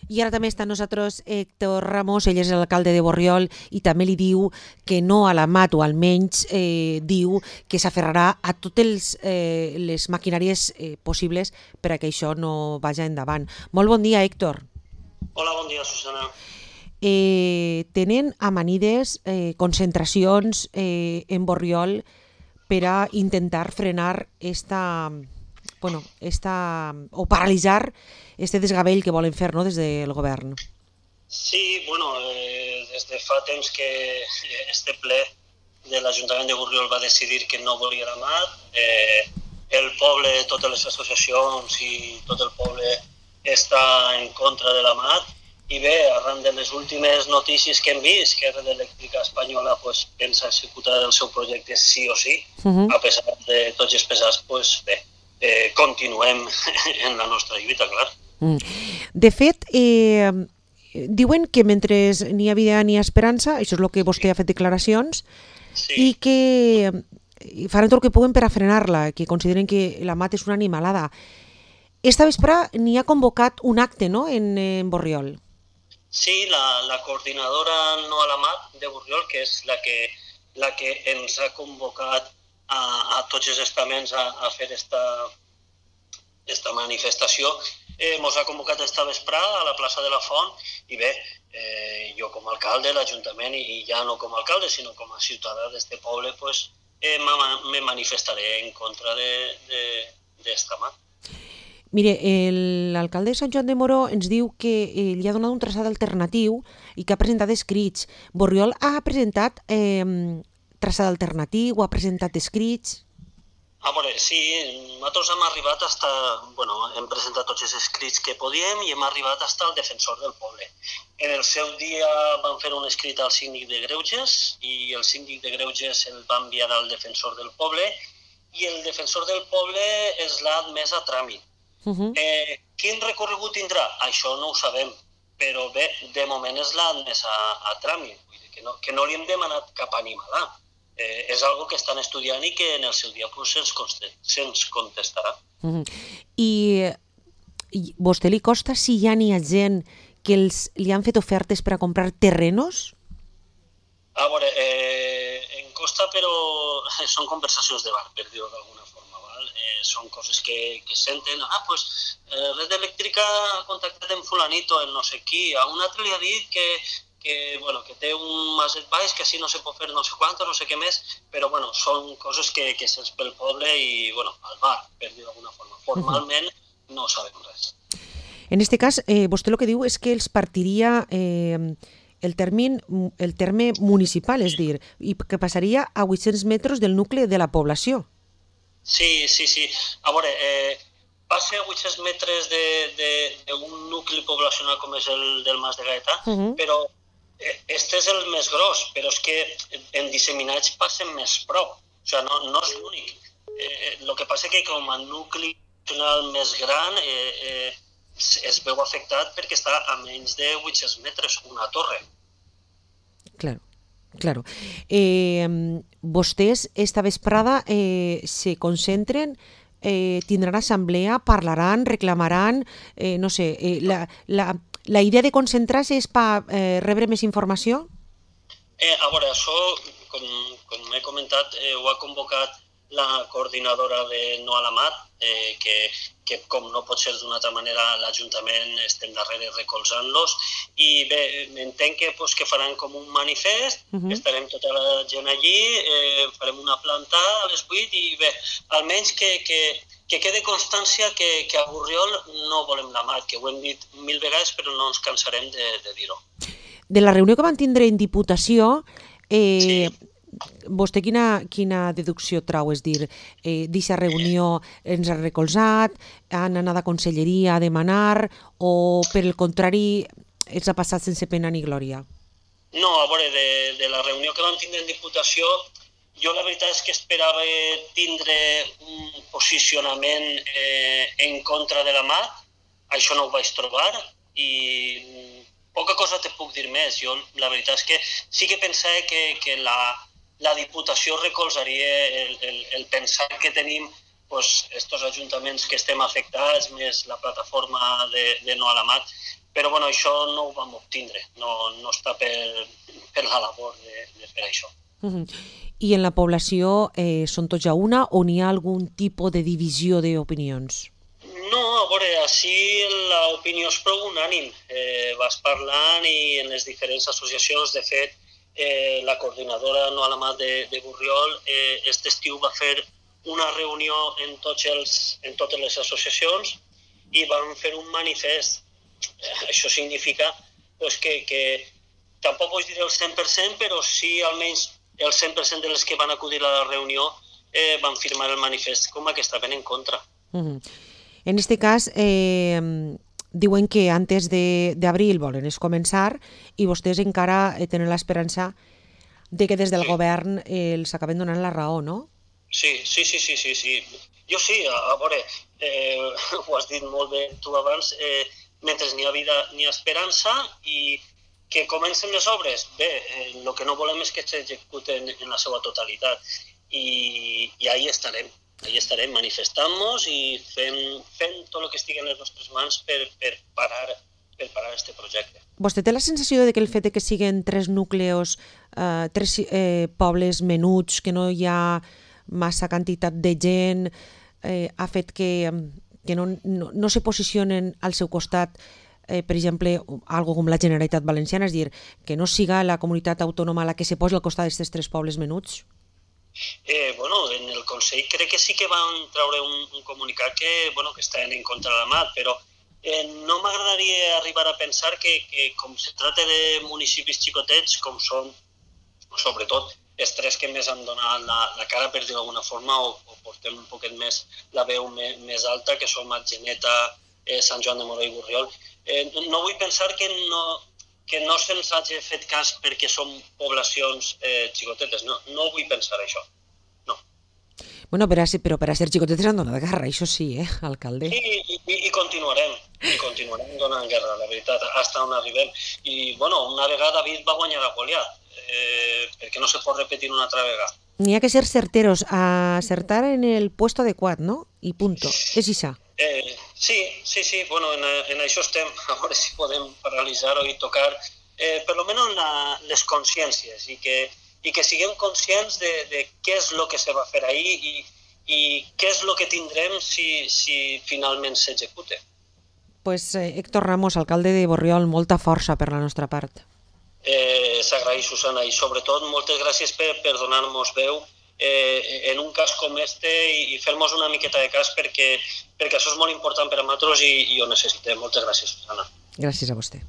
I ara també està amb nosaltres Héctor Ramos, ell és l'alcalde de Borriol i també li diu que no a la MAT, o almenys diu que s'aferrarà a totes les maquinàries possibles per a que això no vagi endavant. Molt bon dia, Héctor. Hola, bon dia, Susana. Tenen amanides concentracions en Borriol per a intentar frenar o paralitzar este desgavell que volen fer, no?, des del govern. Sí, bueno, des de fa temps que este ple de l'Ajuntament de Borriol va decidir que no volia la MAT. El poble, totes les associacions i tot el poble està en contra de la MAT. I bé, arran de les últimes notícies que hem vist, que Red Eléctrica Espanyola pensa executar el seu projecte sí o sí, a pesar de tots els pesars, bé, continuem en la nostra lluita, clar. De fet, diuen que mentre n'hi ha vida n'hi ha esperança, això és el que vostè ha fet declaracions, i que faran tot el que puguen per a frenar-la, que consideren que la MAT és una animalada. Esta vespre n'hi ha convocat un acte, no?, en Borriol. Sí, la coordinadora No a la MAT de Borriol, que és la que ens ha convocat a tots els estaments a fer esta manifestació, ens ha convocat esta vesprà a la plaça de la Font i bé, jo com a alcalde de l'Ajuntament i ja no com a alcalde sinó com a ciutadà d'este poble me manifestaré en contra d'esta MAT. Mire, l'alcalde de Sant Joan de Moró ens diu que li ha donat un traçat alternatiu i que ha presentat escrits. Borriol ha presentat traçat alternatiu, ha presentat escrits? A veure, sí, nosaltres hem presentat tots els escrits que podíem i hem arribat fins al defensor del poble. En el seu dia vam fer un escrit al síndic de Greuges i el síndic de Greuges el va enviar al defensor del poble i el defensor del poble es l'ha admès a tràmit. Quin recorregut tindrà? Això no ho sabem, però bé, de moment es l'ha admès a tràmit, vull dir que no li hem demanat cap animalà. És algo que estan estudiant i que en el seu dia se'ns contestarà. I vostè li costa si ja n'hi ha gent que li han fet ofertes per a comprar terrenos? A veure, em costa, però són conversacions de bar, per dir-ho d'alguna forma. Són coses que senten. Red Eléctrica ha contactat amb fulanito, en no sé qui. A un altre li ha dit que té un maset baix, que així no se pot fer no sé quant, no sé què més, però són coses que se'ls pel poble i al bar, per dir d'alguna forma. Formalment no sabem res. En aquest cas, vostè el que diu és que els partiria el terme municipal, és dir, i que passaria a 800 metres del nucli de la població. Sí. A veure, passa a 800 metres d'un nucli poblacional com és el del Mas de Gaetà, però este és el més gros, però és que en disseminats passen més prop, o sigui, no és l'únic. El que passa que com a nucli poblacional més gran es veu afectat perquè està a menys de 800 metres, una torre. Claro. Vostès esta vesprada se concentren, tindran assemblea, parlaran, reclamaran, no sé, la idea de concentrar-se és per rebre més informació? A veure, això, com he comentat, ho ha convocat la coordinadora de No a la MAT, que com no pot ser d'una altra manera l'Ajuntament estem darrere recolzant-los i bé, entenc que faran com un manifest, estarem tota la gent allí, farem una planta a les 8 i bé, almenys que quede constància que a Borriol no volem la MAT, que ho hem dit 1000 vegades però no ens cansarem de dir-ho. De la reunió que van tindre en Diputació, vostè quina deducció trau? És dir, d'aquesta reunió ens ha recolzat, han anat a Conselleria a demanar o, per el contrari, els ha passat sense pena ni glòria? No, a veure, de la reunió que vam tindre en Diputació, jo la veritat és que esperava tindre un posicionament en contra de la MAT, això no ho vaig trobar i poca cosa te puc dir més. Jo la veritat és que sí que pensava que la Diputació recolzaria el pensar que tenim estos ajuntaments que estem afectats, més la plataforma de No a la MAT, Però bueno, això no ho vam obtindre, no està per la labor de fer això. I en la població són tots a una o n'hi ha algun tipus de divisió d'opinions? No, a veure, així l'opinió és prou unànim. Vas parlant i en les diferents associacions, de fet, la coordinadora Noa Lamat de Borriol aquest estiu va fer una reunió en totes les associacions i van fer un manifest. Això significa que tampoc vull dir el 100%, però sí almenys el 100% de les que van acudir a la reunió van firmar el manifest com a que estaven en contra. En este cas, diuen que antes d'abril volen començar i vostès encara tenen l'esperança de que des del govern els acaben donant la raó, no? Sí. Jo sí, a veure, ho has dit molt bé tu abans, mentre n'hi ha vida n'hi ha esperança i que comencen les obres. Bé, el que no volem és que s'executen en la seva totalitat i ahí estarem manifestant-nos i fent tot el que estigui en les nostres mans per parar aquest projecte. Vostè té la sensació de que el fet que siguin tres núcleos, tres pobles menuts, que no hi ha massa quantitat de gent, ha fet que no se posicionen al seu costat, per exemple, algo com la Generalitat Valenciana, és a dir, que no siga la comunitat autònoma la que se posi al costat d'aquests tres pobles menuts? Bueno, en el Consell crec que sí que van treure un comunicat que estaven en contra de la MAT, però no m'agradaria arribar a pensar que com se tracta de municipis xicotets, com són, sobretot, els tres que més han donat la cara, per dir d'alguna forma, o portem un poquet més la veu més alta, que som Atzeneta, Sant Joan de Moró i Borriol. No vull pensar que no se'ns hagi fet cas perquè som poblacions xicotetes. No vull pensar això. No. Bueno, però per a ser xicotetes han donat guerra, això sí, alcalde? Sí, i continuarem donant guerra, la veritat, fins on arribem. I, una vegada David va guanyar a Goliat, perquè no se pot repetir una altra vegada. N'hi ha que ser certeros, acertar en el puesto adequat, no? I punto. És això. Sí. Bueno, en això estem. A veure si podem paralitzar-ho i tocar, per almenys les consciències, i que siguem conscients de què és el que se va fer ahir i què és el que tindrem si finalment s'executa. Pues Héctor Ramos, alcalde de Borriol, molta força per la nostra part. S'agraeix, Susana, i sobretot moltes gràcies per donar-nos veu en un cas com este i fer-nos una miqueta de cas perquè això és molt important per a nosaltres i ho necessitem. Moltes gràcies, Susana. Gràcies a vostè.